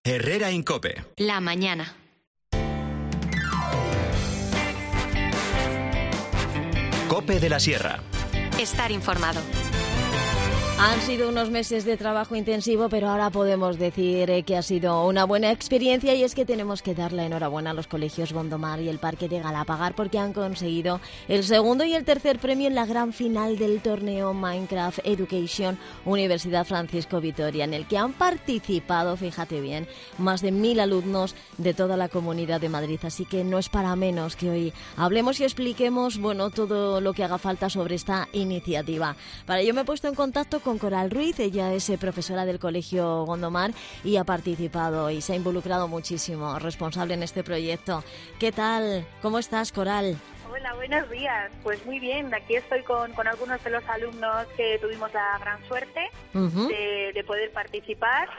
Herrera Incope. La mañana. Cope de la Sierra. Estar informado. Han sido unos meses de trabajo intensivo, pero ahora podemos decir que ha sido una buena experiencia, y es que tenemos que darle enhorabuena a los colegios Gondomar y el Parque de Galapagar porque han conseguido el segundo y el tercer premio en la gran final del torneo Minecraft Education Universidad Francisco Vitoria, en el que han participado, fíjate bien, más de 1000 alumnos de toda la Comunidad de Madrid. Así que no es para menos que hoy hablemos y expliquemos, todo lo que haga falta sobre esta iniciativa. Para ello me he puesto en contacto con Coral Ruiz. Ella es profesora del Colegio Gondomar y ha participado y se ha involucrado muchísimo, responsable en este proyecto. ¿Qué tal? ¿Cómo estás, Coral? Hola, buenos días. Pues muy bien, aquí estoy con algunos de los alumnos que tuvimos la gran suerte de poder participar.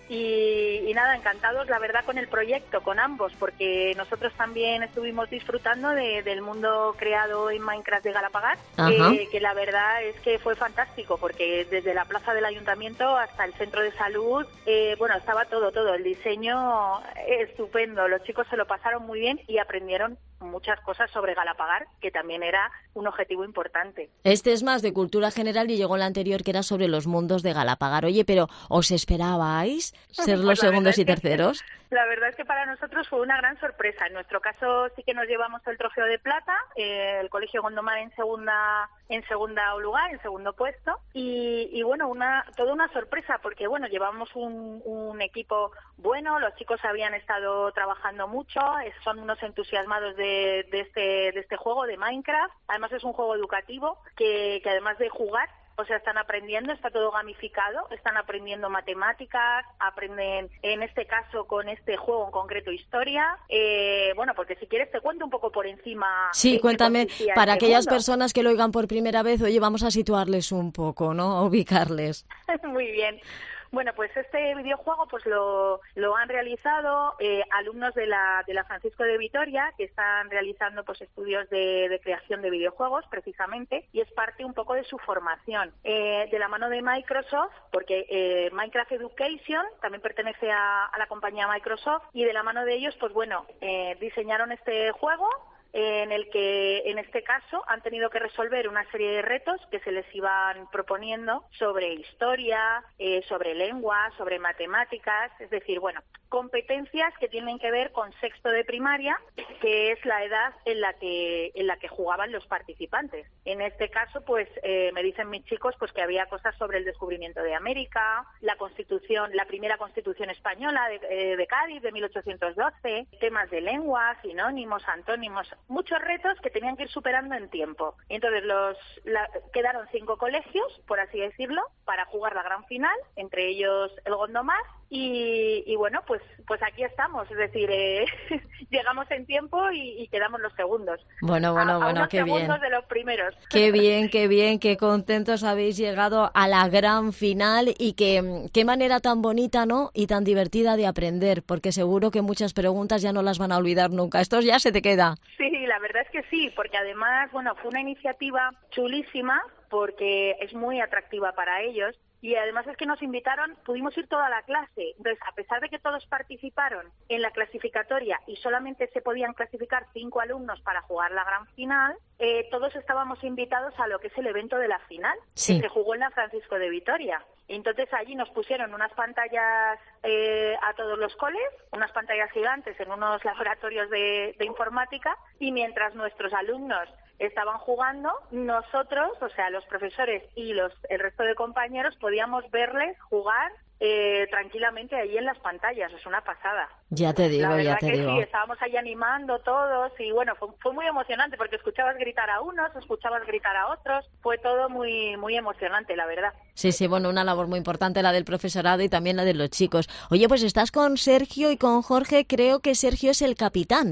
Y nada, encantados, la verdad, con el proyecto, con ambos, porque nosotros también estuvimos disfrutando del mundo creado en Minecraft de Galapagar, que la verdad es que fue fantástico, porque desde la plaza del ayuntamiento hasta el centro de salud, estaba todo, el diseño estupendo, los chicos se lo pasaron muy bien y aprendieron muchas cosas sobre Galapagar, que también era un objetivo importante. Este es más de cultura general y llegó el anterior, que era sobre los mundos de Galapagar. Oye, pero ¿os esperabais ser los segundos y terceros? La verdad es que para nosotros fue una gran sorpresa. En nuestro caso sí que nos llevamos el trofeo de plata, el Colegio Gondomar en segundo lugar, en segundo puesto, y toda una sorpresa, porque llevamos un equipo bueno, los chicos habían estado trabajando mucho, son unos entusiasmados de este juego de Minecraft. Además es un juego educativo que además de jugar, están aprendiendo, está todo gamificado, están aprendiendo matemáticas, aprenden, en este caso, con este juego en concreto, historia. Porque si quieres te cuento un poco por encima. Sí, cuéntame, para aquellas personas que lo oigan por primera vez, vamos a situarles un poco, ¿no? A ubicarles. Muy bien. Bueno, pues este videojuego lo han realizado alumnos de la Francisco de Vitoria, que están realizando estudios de creación de videojuegos, precisamente, y es parte un poco de su formación. De la mano de Microsoft, porque Minecraft Education también pertenece a la compañía Microsoft, y de la mano de ellos, diseñaron este juego, en el que, en este caso, han tenido que resolver una serie de retos que se les iban proponiendo sobre historia, sobre lengua, sobre matemáticas, es decir, competencias que tienen que ver con sexto de primaria, que es la edad en la que jugaban los participantes. En este caso, me dicen mis chicos que había cosas sobre el descubrimiento de América, la primera Constitución española de Cádiz de 1812, temas de lengua, sinónimos, antónimos, muchos retos que tenían que ir superando en tiempo. Entonces quedaron 5 colegios, por así decirlo, para jugar la gran final, entre ellos el Gondomar, y pues aquí estamos, es decir, llegamos en tiempo y quedamos los segundos. Bueno, qué bien. Segundos de los primeros. Qué bien, qué contentos habéis llegado a la gran final, y qué manera tan bonita, ¿no? Y tan divertida de aprender, porque seguro que muchas preguntas ya no las van a olvidar nunca. Esto ya se te queda. Sí, la verdad es que sí, porque además, fue una iniciativa chulísima, porque es muy atractiva para ellos. Y además es que nos invitaron, pudimos ir toda la clase. Entonces, a pesar de que todos participaron en la clasificatoria y solamente se podían clasificar 5 alumnos para jugar la gran final, todos estábamos invitados a lo que es el evento de la final, sí, que se jugó en la Francisco de Vitoria. Entonces allí nos pusieron unas pantallas a todos los coles, unas pantallas gigantes en unos laboratorios de informática, y mientras nuestros alumnos estaban jugando, nosotros, los profesores y el resto de compañeros, podíamos verles jugar tranquilamente ahí en las pantallas. Es una pasada. Ya te digo. Sí, estábamos ahí animando todos y fue muy emocionante, porque escuchabas gritar a unos, escuchabas gritar a otros, fue todo muy muy emocionante, la verdad. Sí, una labor muy importante la del profesorado y también la de los chicos. Oye, pues estás con Sergio y con Jorge, creo que Sergio es el capitán.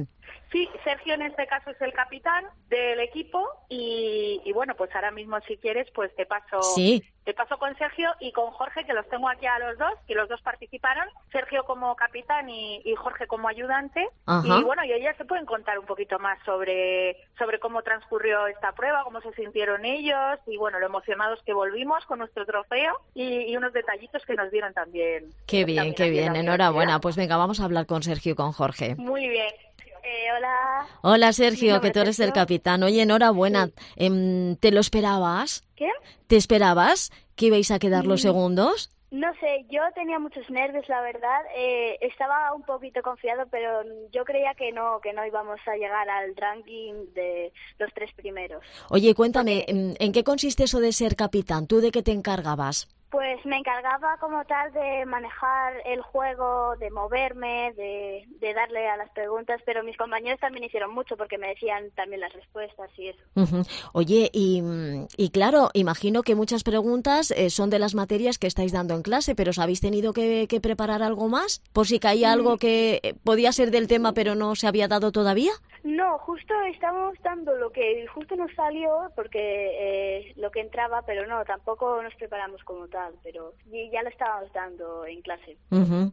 Sí, Sergio en este caso es el capitán del equipo y bueno, pues ahora mismo si quieres pues te paso con Sergio y con Jorge, que los tengo aquí a los dos, que los dos participaron, Sergio como capitán y Jorge como ayudante. Ajá. Y bueno, y ellas se pueden contar un poquito más sobre cómo transcurrió esta prueba, cómo se sintieron ellos y bueno, lo emocionados que volvimos con nuestro trofeo y unos detallitos que nos dieron también. Qué bien, qué bien, enhorabuena. Pues venga, vamos a hablar con Sergio y con Jorge. Muy bien. Hola. Hola, Sergio, que tú eres el capitán. Oye, enhorabuena. Sí. ¿Te lo esperabas? ¿Qué? ¿Te esperabas que ibais a quedar los segundos? No sé, yo tenía muchos nervios, la verdad. Estaba un poquito confiado, pero yo creía que no íbamos a llegar al ranking de los 3 primeros. Oye, cuéntame, ¿en qué consiste eso de ser capitán? ¿Tú de qué te encargabas? Pues me encargaba como tal de manejar el juego, de moverme, de darle a las preguntas, pero mis compañeros también hicieron mucho porque me decían también las respuestas y eso. Uh-huh. Oye, y claro, imagino que muchas preguntas son de las materias que estáis dando en clase, pero ¿os habéis tenido que preparar algo más? ¿Por si caía algo que podía ser del tema pero no se había dado todavía? No, justo estábamos dando lo que justo nos salió, porque lo que entraba, pero no, tampoco nos preparamos como tal, pero ya lo estábamos dando en clase. Uh-huh.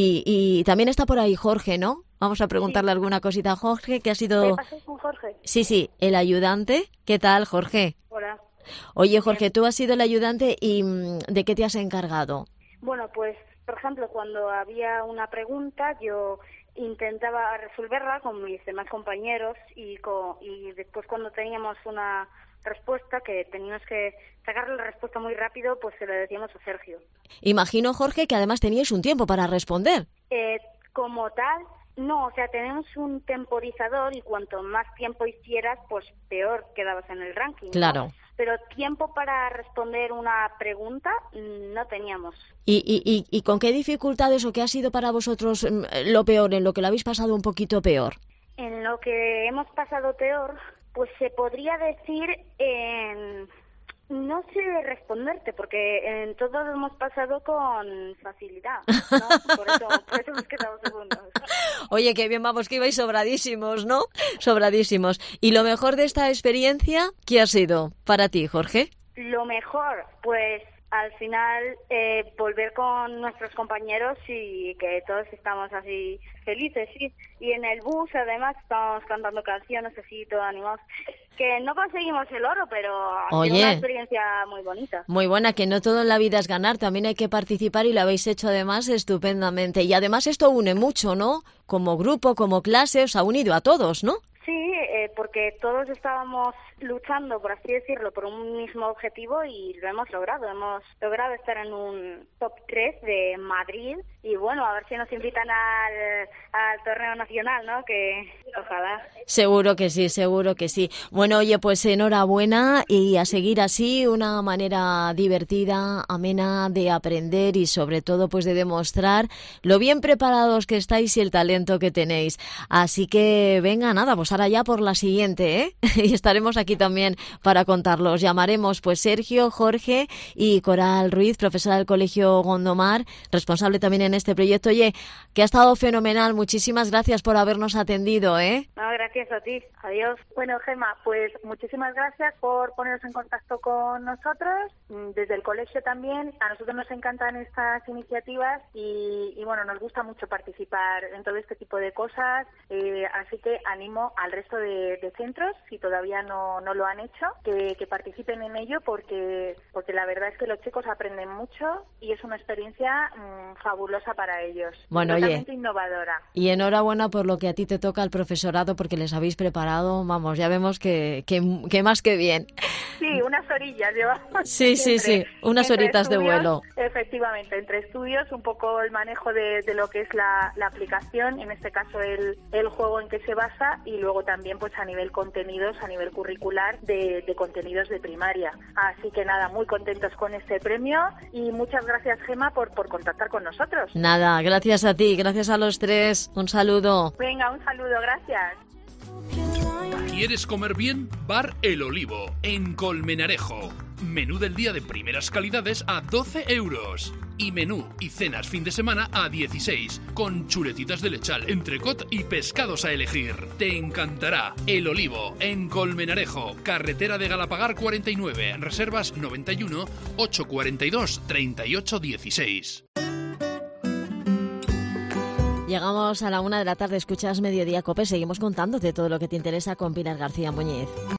Y también está por ahí Jorge, ¿no? Vamos a preguntarle alguna cosita a Jorge, que ha sido... ¿Qué pasó con Jorge? Sí, el ayudante. ¿Qué tal, Jorge? Hola. Oye, Jorge, tú has sido el ayudante y ¿de qué te has encargado? Bueno, pues, por ejemplo, cuando había una pregunta, yo intentaba resolverla con mis demás compañeros y después cuando teníamos una respuesta que teníamos que sacarle la respuesta muy rápido, pues se lo decíamos a Sergio. Imagino, Jorge, que además teníais un tiempo para responder. Como tal, no, o sea, tenemos un temporizador y cuanto más tiempo hicieras, pues peor quedabas en el ranking. Claro. ¿no? Pero tiempo para responder una pregunta no teníamos. ¿Y con qué dificultades o qué ha sido para vosotros lo peor, en lo que lo habéis pasado un poquito peor? En lo que hemos pasado peor, pues se podría decir no sé responderte, porque en todo lo hemos pasado con facilidad, ¿no? Por eso hemos quedado segundos. Oye, qué bien, vamos, que ibais sobradísimos, ¿no? Sobradísimos. ¿Y lo mejor de esta experiencia, qué ha sido para ti, Jorge? Lo mejor, pues al final volver con nuestros compañeros y que todos estamos así felices, sí. Y en el bus, además, estamos cantando canciones así, todos animados. Que no conseguimos el oro, pero Oye, ha sido una experiencia muy bonita. Muy buena, que no todo en la vida es ganar, también hay que participar y lo habéis hecho además estupendamente. Y además esto une mucho, ¿no? Como grupo, como clase, os ha unido a todos, ¿no? Sí, porque todos estábamos luchando, por así decirlo, por un mismo objetivo y lo hemos logrado. Hemos logrado estar en un top 3 de Madrid y bueno, a ver si nos invitan al torneo nacional, ¿no? Que ojalá. Seguro que sí, seguro que sí. Bueno, oye, pues enhorabuena y a seguir así, una manera divertida, amena de aprender y sobre todo pues de demostrar lo bien preparados que estáis y el talento que tenéis. Así que venga, nada, pues ahora ya por la siguiente, ¿eh? Y estaremos aquí también para contarlo. Os llamaremos pues Sergio, Jorge y Coral Ruiz, profesora del Colegio Gondomar, responsable también en este proyecto. Oye, que ha estado fenomenal. Muchísimas gracias por habernos atendido, ¿eh? No, gracias a ti. Adiós. Bueno, Gemma, pues muchísimas gracias por poneros en contacto con nosotros. Desde el colegio también, a nosotros nos encantan estas iniciativas y bueno, nos gusta mucho participar en todo este tipo de cosas. Así que animo al resto de centros, si todavía no lo han hecho, que participen en ello porque la verdad es que los chicos aprenden mucho y es una experiencia fabulosa para ellos. Bueno, totalmente oye, innovadora. Y enhorabuena por lo que a ti te toca al profesorado porque les habéis preparado, vamos, ya vemos que más que bien. Sí, unas orillas llevamos. Sí, unas horitas de vuelo. Efectivamente, entre estudios, un poco el manejo de lo que es la aplicación, en este caso el juego en que se basa y luego también pues a nivel contenidos, a nivel curricular de contenidos de primaria. Así que nada, muy contentos con este premio y muchas gracias, Gemma, por contactar con nosotros. Nada, gracias a ti, gracias a los tres. Un saludo. Venga, un saludo, gracias. ¿Quieres comer bien? Bar El Olivo, en Colmenarejo. Menú del día de primeras calidades a 12 euros. Y menú y cenas fin de semana a 16, con chuletitas de lechal, entrecot y pescados a elegir. Te encantará. El Olivo, en Colmenarejo, carretera de Galapagar 49, reservas 91 842 38 16. Llegamos a la 1 de la tarde, escuchas Mediodía Cope, seguimos contándote todo lo que te interesa con Pilar García Muñiz.